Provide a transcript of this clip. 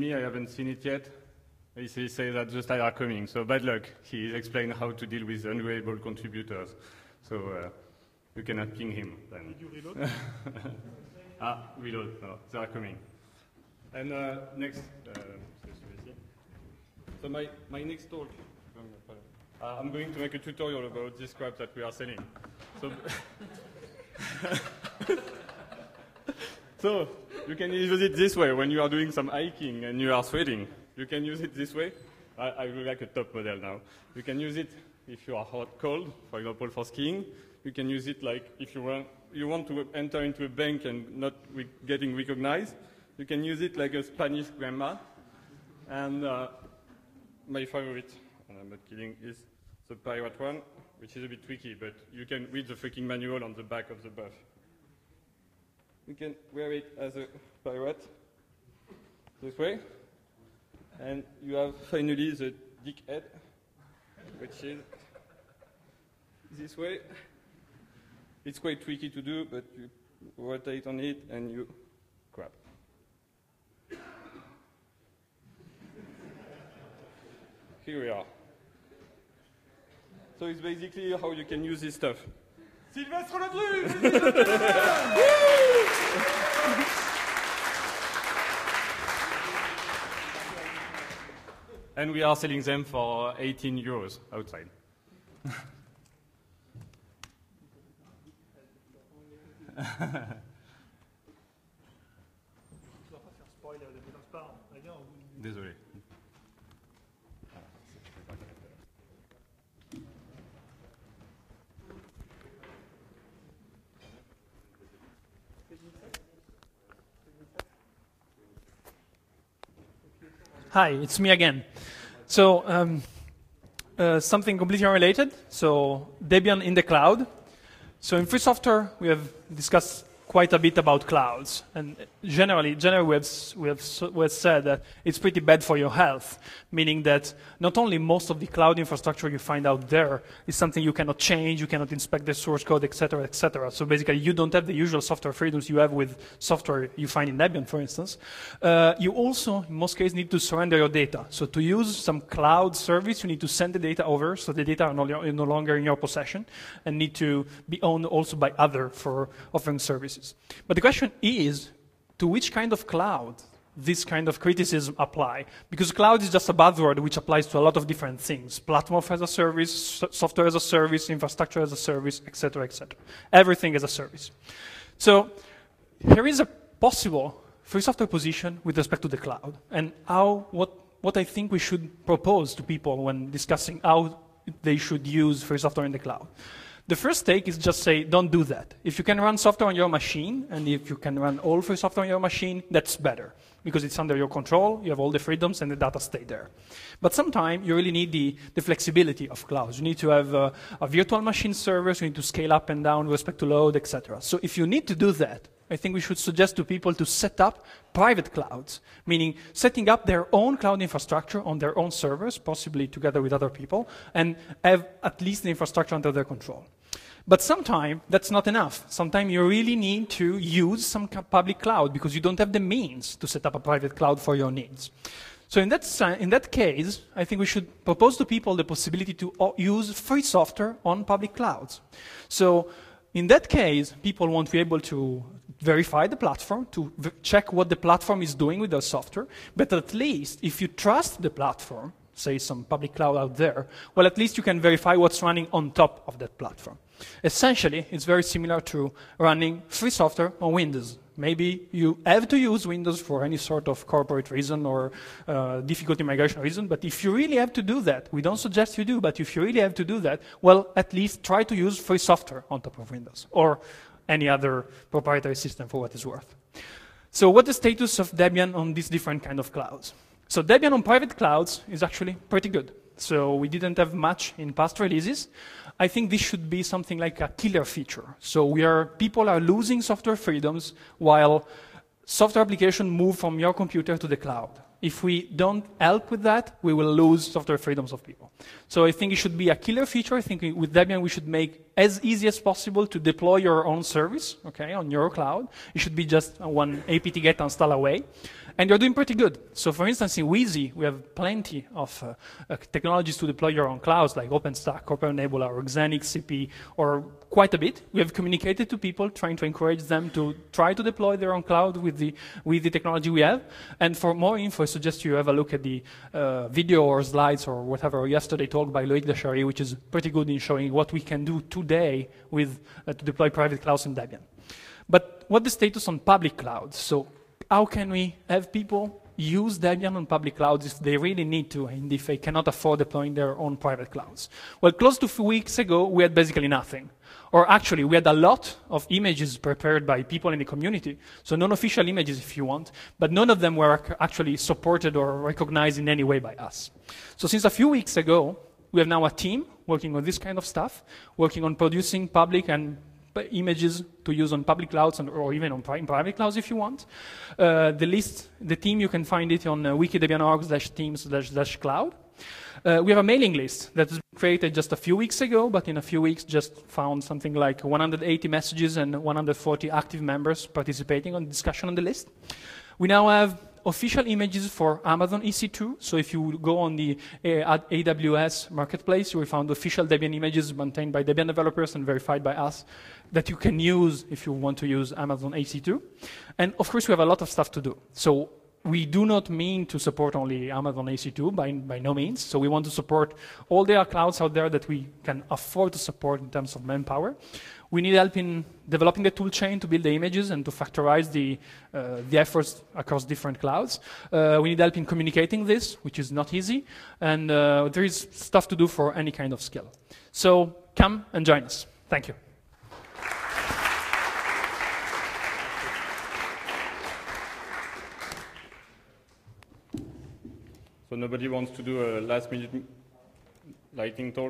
me, I haven't seen it yet. He says that the slides are coming, so bad luck. He explained how to deal with unreliable contributors. So you cannot ping him then. Did you reload? Reload, no, they are coming. And next, so my next talk, I'm going to make a tutorial about this crap that we are selling. So, so you can use it this way when you are doing some hiking and you are sweating. You can use it this way. I look like a top model now. You can use it if you are hot, cold, for example, for skiing. You can use it like if you want to enter into a bank and not getting recognized. You can use it like a Spanish grandma. And my favorite, and I'm not kidding, is the pirate one, which is a bit tricky, but you can read the freaking manual on the back of the buff. You can wear it as a pirate this way. And you have finally the dick head, which is this way. It's quite tricky to do, but you rotate on it and you grab. Here we are. So it's basically how you can use this stuff. Sylvestre Ledru! And we are selling them for 18 euros outside. Désolé. Hi, it's me again. So something completely unrelated. So Debian in the cloud. So in free software, we have discussed quite a bit about clouds, and generally we have said that it's pretty bad for your health, meaning that not only most of the cloud infrastructure you find out there is something you cannot change, you cannot inspect the source code, etc., etc. So basically, you don't have the usual software freedoms you have with software you find in Debian, for instance. You also, in most cases, need to surrender your data. So to use some cloud service, you need to send the data over, so the data are no longer in your possession, and need to be owned also by others for offering services. But the question is, to which kind of cloud this kind of criticism apply? Because cloud is just a buzzword which applies to a lot of different things. Platform as a service, software as a service, infrastructure as a service, etc., etc. Everything as a service. So here is a possible free software position with respect to the cloud, and what I think we should propose to people when discussing how they should use free software in the cloud. The first take is just say, don't do that. If you can run software on your machine, and if you can run all free software on your machine, that's better, because it's under your control, you have all the freedoms, and the data stay there. But sometimes you really need the flexibility of clouds. You need to have a virtual machine servers, you need to scale up and down with respect to load, etc. So if you need to do that, I think we should suggest to people to set up private clouds, meaning setting up their own cloud infrastructure on their own servers, possibly together with other people, and have at least the infrastructure under their control. But sometimes that's not enough. Sometimes you really need to use some public cloud because you don't have the means to set up a private cloud for your needs. So in that case, I think we should propose to people the possibility to use free software on public clouds. So in that case, people won't be able to verify the platform, to check what the platform is doing with their software, but at least if you trust the platform, say some public cloud out there, well, at least you can verify what's running on top of that platform. Essentially, it's very similar to running free software on Windows. Maybe you have to use Windows for any sort of corporate reason or difficulty migration reason, but if you really have to do that, we don't suggest you do, but if you really have to do that, well, at least try to use free software on top of Windows or any other proprietary system for what it's worth. So what's the status of Debian on these different kind of clouds? So Debian on private clouds is actually pretty good. So we didn't have much in past releases. I think this should be something like a killer feature. So people are losing software freedoms while software applications move from your computer to the cloud. If we don't help with that, we will lose software freedoms of people. So I think it should be a killer feature. I think with Debian we should make as easy as possible to deploy your own service, okay, on your cloud. It should be just one apt-get install away. And you're doing pretty good. So for instance, in Wheezy, we have plenty of technologies to deploy your own clouds, like OpenStack, OpenNebula, or Xenix CP, or quite a bit. We have communicated to people, trying to encourage them to try to deploy their own cloud with the technology we have. And for more info, I suggest you have a look at the video or slides or whatever yesterday talk by Loic Deschary, which is pretty good in showing what we can do today with to deploy private clouds in Debian. But what's the status on public clouds? So how can we have people use Debian on public clouds if they really need to and if they cannot afford deploying their own private clouds? Well, close to 2 weeks ago, we had basically nothing. Or actually, we had a lot of images prepared by people in the community, so non-official images if you want, but none of them were actually supported or recognized in any way by us. So since a few weeks ago, we have now a team working on this kind of stuff, working on producing public and images to use on public clouds or even on private clouds if you want. The team, you can find it on wiki-debian.org/team/cloud. We have a mailing list that was created just a few weeks ago, but in a few weeks just found something like 180 messages and 140 active members participating on the discussion on the list. We now have official images for Amazon EC2. So if you go on the AWS marketplace, you will find official Debian images maintained by Debian developers and verified by us that you can use if you want to use Amazon EC2. And of course, we have a lot of stuff to do. So we do not mean to support only Amazon EC2 by no means. So we want to support all the clouds out there that we can afford to support in terms of manpower. We need help in developing the toolchain to build the images and to factorize the efforts across different clouds. We need help in communicating this, which is not easy. And there is stuff to do for any kind of skill. So come and join us. Thank you. So nobody wants to do a last-minute lightning talk?